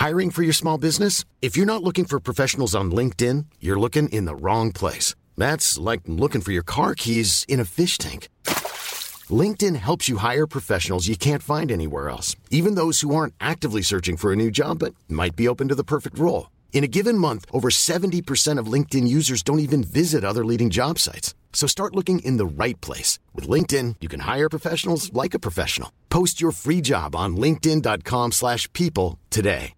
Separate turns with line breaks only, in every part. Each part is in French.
Hiring for your small business? If you're not looking for professionals on LinkedIn, you're looking in the wrong place. That's like looking for your car keys in a fish tank. LinkedIn helps you hire professionals you can't find anywhere else, even those who aren't actively searching for a new job but might be open to the perfect role. In a given month, over 70% of LinkedIn users don't even visit other leading job sites. So start looking in the right place. With LinkedIn, you can hire professionals like a professional. Post your free job on linkedin.com/people today.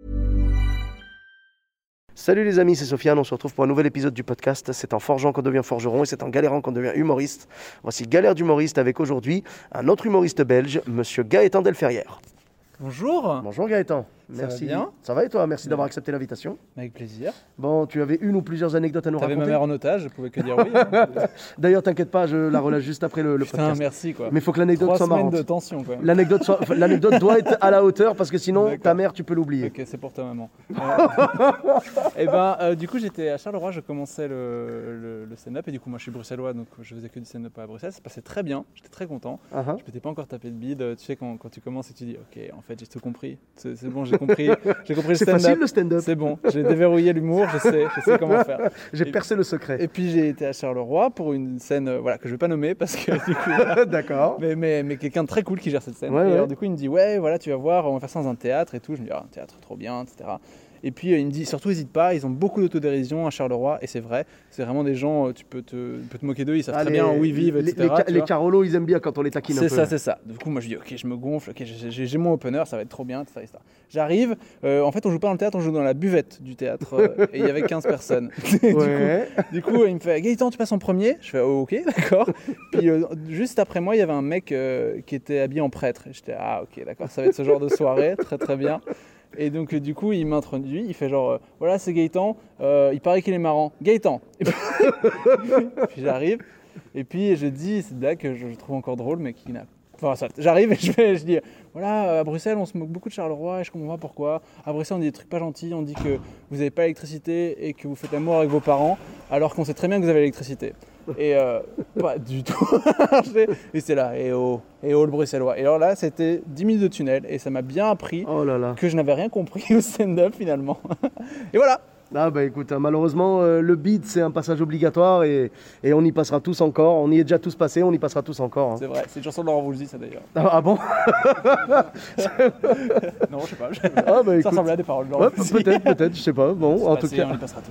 Salut les amis, c'est Sofiane, on se retrouve pour un nouvel épisode du podcast. C'est en forgeant qu'on devient forgeron et c'est en galérant qu'on devient humoriste. Voici Galère d'humoriste avec aujourd'hui un autre humoriste belge, monsieur Gaëtan Delferrière.
Bonjour.
Bonjour Gaëtan.
Merci. Ça va bien ?
Ça va et toi ? Merci d'avoir accepté l'invitation.
Avec plaisir.
Bon, tu avais une ou plusieurs anecdotes à nous raconter ?
T'avais ma mère en otage, je pouvais que dire oui.
D'ailleurs, t'inquiète pas, je la relâche juste après le podcast.
Putain, merci quoi.
Mais il faut que l'anecdote soit marrante.
3 semaines de tension quoi.
L'anecdote doit être à la hauteur parce que sinon, d'accord, ta mère, tu peux l'oublier.
Ok, c'est pour ta maman. Du coup, j'étais à Charleroi, je commençais le stand-up et du coup, moi je suis bruxellois donc je faisais que du stand-up à Bruxelles. Ça se passait très bien, j'étais très content. Je m'étais pas encore tapé de bide. Tu sais, quand tu commences et tu dis, ok, en fait, j'ai tout compris. C'est bon, j'ai compris. Le
c'est
stand-up.
facile le stand-up.
C'est bon, j'ai déverrouillé l'humour, je sais comment faire.
J'ai percé le secret.
Et puis j'ai été à Charleroi pour une scène que je vais pas nommer parce que du coup.
D'accord.
Mais quelqu'un de très cool qui gère cette scène.
Ouais,
et alors du coup il me dit ouais voilà tu vas voir on va faire ça dans un théâtre et tout. Je me dis un théâtre trop bien etc. Et puis il me dit surtout n'hésite pas, ils ont beaucoup d'autodérision à Charleroi et c'est vrai, c'est vraiment des gens, tu peux te moquer d'eux, ils savent très bien où ils vivent, etc.
Les Carolos ils aiment bien quand on les taquine un peu.
C'est ça. Du coup moi je dis ok je me gonfle, ok, j'ai mon opener, ça va être trop bien, etc. J'arrive, en fait on joue pas dans le théâtre, on joue dans la buvette du théâtre et il y avait 15 personnes. Du coup il me fait Gaëtan tu passes en premier, je fais oh, ok d'accord. Puis juste après moi il y avait un mec qui était habillé en prêtre, et j'étais ah ok d'accord ça va être ce genre de soirée, très très bien. Et donc du coup il m'introduit, il fait genre voilà c'est Gaëtan, il paraît qu'il est marrant, Gaëtan. Et puis j'arrive et puis je dis cette blague que je trouve encore drôle mais qui n'a. Enfin ça, j'arrive et je dis voilà à Bruxelles on se moque beaucoup de Charleroi et je comprends pas pourquoi. À Bruxelles on dit des trucs pas gentils, on dit que vous n'avez pas l'électricité et que vous faites l'amour avec vos parents alors qu'on sait très bien que vous avez l'électricité. Et pas du tout. Et c'est là, et oh le bruxellois. Et alors là, c'était 10 minutes de tunnel et ça m'a bien appris que je n'avais rien compris au stand-up finalement. Et voilà.
Ah bah écoute, malheureusement, le beat c'est un passage obligatoire et on y passera tous encore. On y est déjà tous passés, on y passera tous encore. Hein.
C'est vrai, c'est une chanson de Laurent Voulzy ça d'ailleurs.
Ah bon?
Non, je sais pas.
Ah bah, écoute.
Ça ressemble à des paroles de Laurent Voulzy.
Peut-être, je sais pas. Bon, en tout cas.
On y passera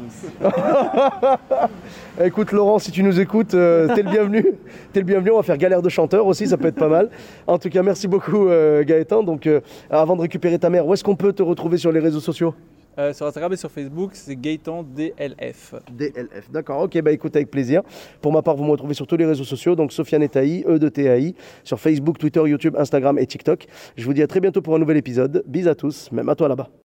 tous.
Écoute Laurent, si tu nous écoutes, t'es le bienvenu. On va faire galère de chanteur aussi, ça peut être pas mal. En tout cas, merci beaucoup Gaëtan. Donc avant de récupérer ta mère, où est-ce qu'on peut te retrouver sur les réseaux sociaux ?
Sur Instagram et sur Facebook, c'est Gaëtan DLF.
DLF, d'accord. Ok, bah écoute, avec plaisir. Pour ma part, vous me retrouvez sur tous les réseaux sociaux, donc Sofiane Taï, E de TAI, sur Facebook, Twitter, YouTube, Instagram et TikTok. Je vous dis à très bientôt pour un nouvel épisode. Bisous à tous, même à toi là-bas.